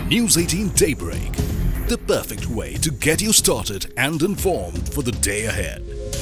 News 18 Daybreak, the perfect way to get you started and informed for the day ahead.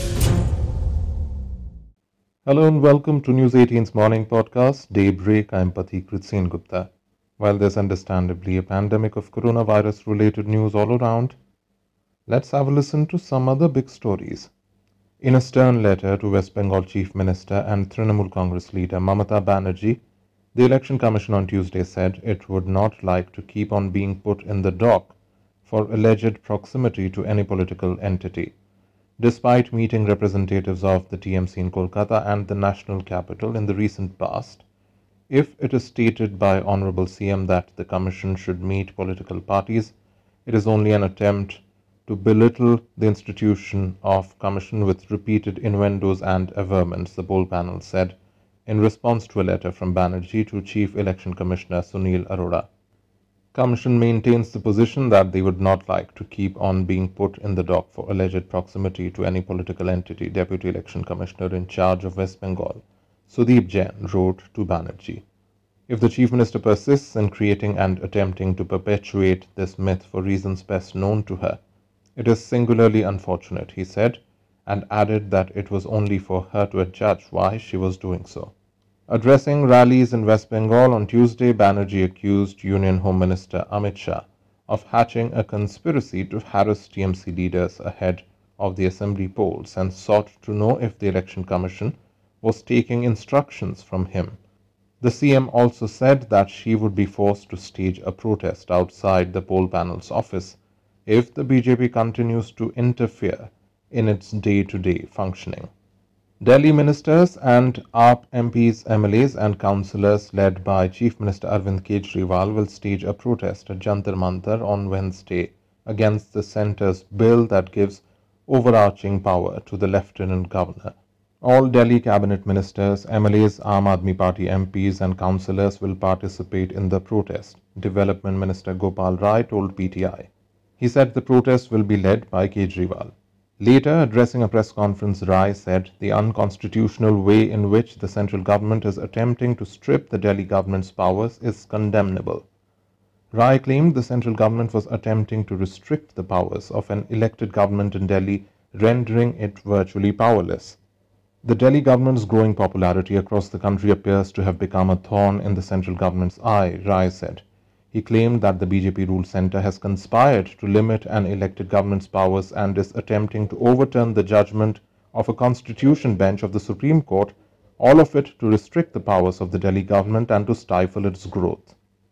Hello and welcome to News 18's morning podcast, Daybreak. I'm Pathikrit Sen Gupta. While there's understandably a pandemic of coronavirus-related news all around, let's have a listen to some other big stories. In a stern letter to West Bengal Chief Minister and Trinamool Congress leader Mamata Banerjee, the Election Commission on Tuesday said it would not like to keep on being put in the dock for alleged proximity to any political entity. Despite meeting representatives of the TMC in Kolkata and the national capital in the recent past, if it is stated by Honorable CM that the Commission should meet political parties, it is only an attempt to belittle the institution of Commission with repeated innuendos and averments, the poll panel said in response to a letter from Banerjee to Chief Election Commissioner Sunil Arora. Commission maintains the position that they would not like to keep on being put in the dock for alleged proximity to any political entity, Deputy Election Commissioner in charge of West Bengal, Sudeep Jain, wrote to Banerjee. If the Chief Minister persists in creating and attempting to perpetuate this myth for reasons best known to her, it is singularly unfortunate, he said, and added that it was only for her to judge why she was doing so. Addressing rallies in West Bengal on Tuesday, Banerjee accused Union Home Minister Amit Shah of hatching a conspiracy to harass TMC leaders ahead of the assembly polls and sought to know if the Election Commission was taking instructions from him. The CM also said that she would be forced to stage a protest outside the poll panel's office if the BJP continues to interfere in its day-to-day functioning. Delhi ministers and AAP MPs, MLAs and councillors led by Chief Minister Arvind Kejriwal will stage a protest at Jantar Mantar on Wednesday against the centre's bill that gives overarching power to the Lieutenant Governor. All Delhi cabinet ministers, MLAs, Aam Aadmi Party MPs and councillors will participate in the protest, Development Minister Gopal Rai told PTI. He said the protest will be led by Kejriwal. Later, addressing a press conference, Rai said the unconstitutional way in which the central government is attempting to strip the Delhi government's powers is condemnable. Rai claimed the central government was attempting to restrict the powers of an elected government in Delhi, rendering it virtually powerless. The Delhi government's growing popularity across the country appears to have become a thorn in the central government's eye, Rai said. He claimed that the BJP-ruled centre has conspired to limit an elected government's powers and is attempting to overturn the judgment of a constitution bench of the Supreme Court, all of it to restrict the powers of the Delhi government and to stifle its growth.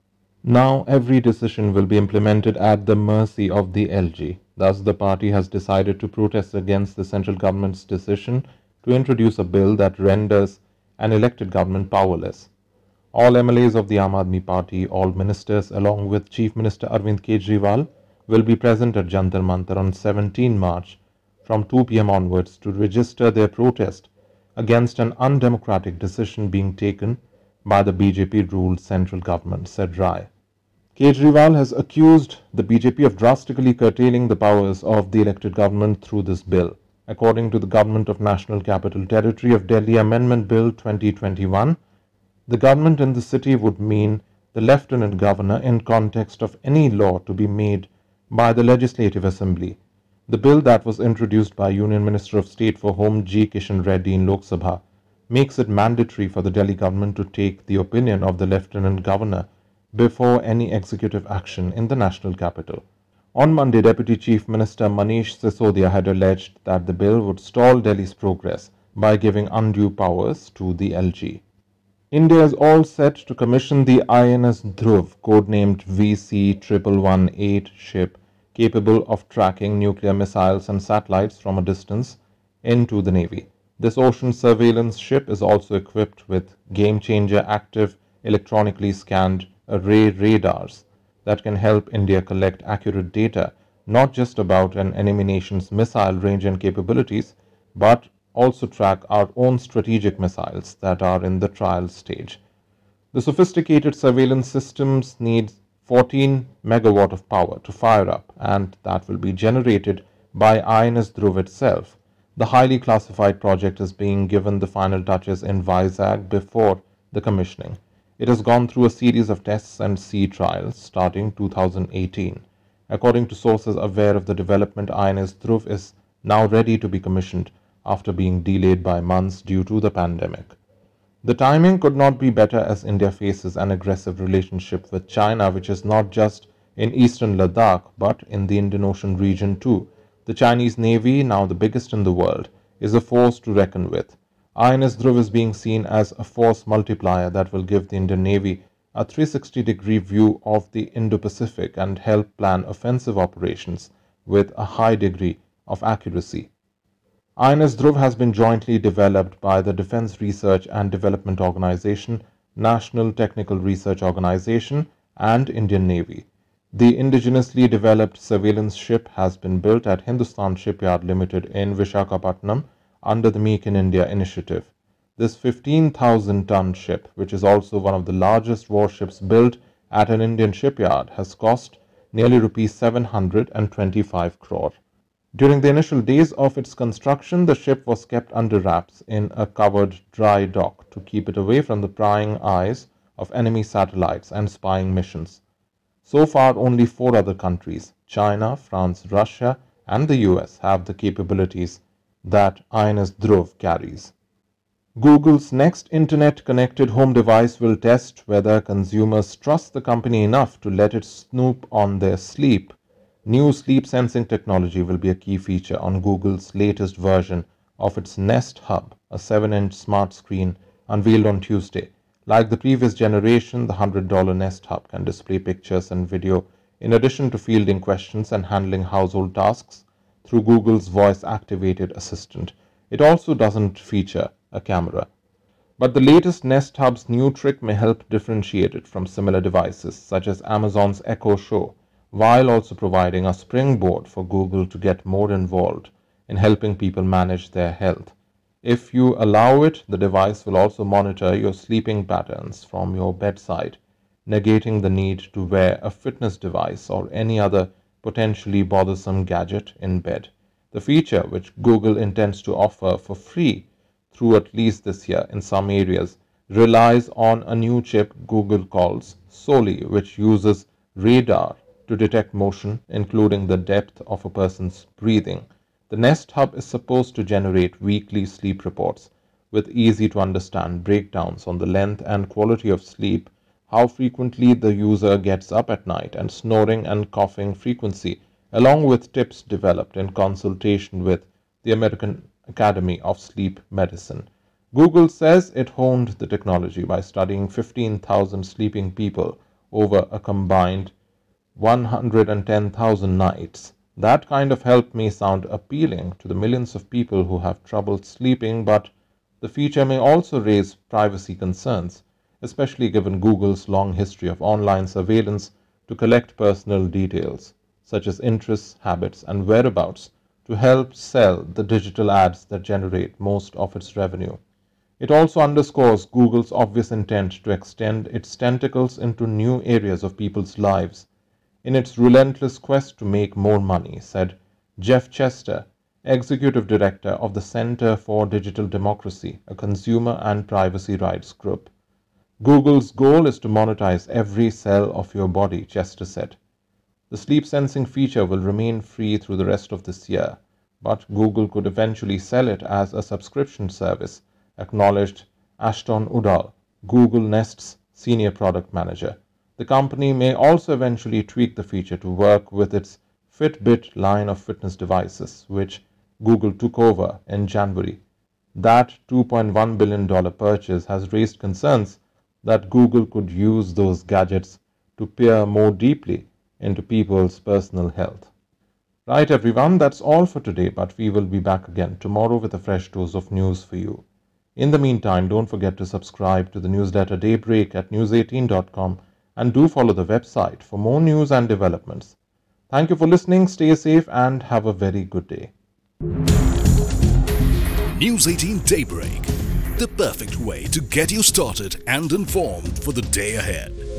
Now every decision will be implemented at the mercy of the LG. Thus, the party has decided to protest against the central government's decision to introduce a bill that renders an elected government powerless. All MLAs of the Aam Aadmi Party, all ministers along with Chief Minister Arvind Kejriwal will be present at Jantar Mantar on 17 March from 2 p.m. onwards to register their protest against an undemocratic decision being taken by the BJP-ruled central government, said Rai. Kejriwal has accused the BJP of drastically curtailing the powers of the elected government through this bill. According to the Government of National Capital Territory of Delhi Amendment Bill 2021, the government in the city would mean the Lieutenant Governor in context of any law to be made by the Legislative Assembly. The bill that was introduced by Union Minister of State for Home G. Kishan Reddy in Lok Sabha makes it mandatory for the Delhi government to take the opinion of the Lieutenant Governor before any executive action in the national capital. On Monday, Deputy Chief Minister Manish Sisodia had alleged that the bill would stall Delhi's progress by giving undue powers to the LG. India is all set to commission the INS Dhruv, codenamed VC-1118 ship, capable of tracking nuclear missiles and satellites from a distance, into the Navy. This ocean surveillance ship is also equipped with game-changer active electronically scanned array radars that can help India collect accurate data, not just about an enemy nation's missile range and capabilities, but also track our own strategic missiles that are in the trial stage. The sophisticated surveillance systems need 14 megawatt of power to fire up, and that will be generated by INS Dhruv itself. The highly classified project is being given the final touches in Vizag before the commissioning. It has gone through a series of tests and sea trials starting 2018. According to sources aware of the development, INS Dhruv is now ready to be commissioned after being delayed by months due to the pandemic. The timing could not be better as India faces an aggressive relationship with China, which is not just in eastern Ladakh but in the Indian Ocean region too. The Chinese Navy, now the biggest in the world, is a force to reckon with. INS Dhruv is being seen as a force multiplier that will give the Indian Navy a 360-degree view of the Indo-Pacific and help plan offensive operations with a high degree of accuracy. INS Dhruv has been jointly developed by the Defence Research and Development Organisation, National Technical Research Organisation, and Indian Navy. The indigenously developed surveillance ship has been built at Hindustan Shipyard Limited in Visakhapatnam under the Make in India initiative. This 15,000-ton ship, which is also one of the largest warships built at an Indian shipyard, has cost nearly Rs 725 crore. During the initial days of its construction, the ship was kept under wraps in a covered dry dock to keep it away from the prying eyes of enemy satellites and spying missions. So far, only 4 other countries, China, France, Russia, and the US, have the capabilities that INS Dhruv carries. Google's next internet-connected home device will test whether consumers trust the company enough to let it snoop on their sleep. New sleep sensing technology will be a key feature on Google's latest version of its Nest Hub, a 7-inch smart screen unveiled on Tuesday. Like the previous generation, the $100 Nest Hub can display pictures and video in addition to fielding questions and handling household tasks through Google's voice-activated assistant. It also doesn't feature a camera. But the latest Nest Hub's new trick may help differentiate it from similar devices such as Amazon's Echo Show, while also providing a springboard for Google to get more involved in helping people manage their health. If you allow it, the device will also monitor your sleeping patterns from your bedside, negating the need to wear a fitness device or any other potentially bothersome gadget in bed. The feature, which Google intends to offer for free through at least this year in some areas, relies on a new chip Google calls Soli, which uses radar to detect motion, including the depth of a person's breathing. The Nest Hub is supposed to generate weekly sleep reports with easy-to-understand breakdowns on the length and quality of sleep, how frequently the user gets up at night, and snoring and coughing frequency, along with tips developed in consultation with the American Academy of Sleep Medicine. Google says it honed the technology by studying 15,000 sleeping people over a combined 110,000 nights. That kind of help may sound appealing to the millions of people who have trouble sleeping, but the feature may also raise privacy concerns, especially given Google's long history of online surveillance to collect personal details, such as interests, habits, and whereabouts, to help sell the digital ads that generate most of its revenue. It also underscores Google's obvious intent to extend its tentacles into new areas of people's lives in its relentless quest to make more money, said Jeff Chester, Executive Director of the Center for Digital Democracy, a consumer and privacy rights group. Google's goal is to monetize every cell of your body, Chester said. The sleep sensing feature will remain free through the rest of this year, but Google could eventually sell it as a subscription service, acknowledged Ashton Udall, Google Nest's senior product manager. The company may also eventually tweak the feature to work with its Fitbit line of fitness devices, which Google took over in January. That $2.1 billion purchase has raised concerns that Google could use those gadgets to peer more deeply into people's personal health. Right, everyone, that's all for today, but we will be back again tomorrow with a fresh dose of news for you. In the meantime, don't forget to subscribe to the newsletter Daybreak at news18.com and do follow the website for more news and developments. Thank you for listening, stay safe, and have a very good day. News 18 Daybreak, the perfect way to get you started and informed for the day ahead.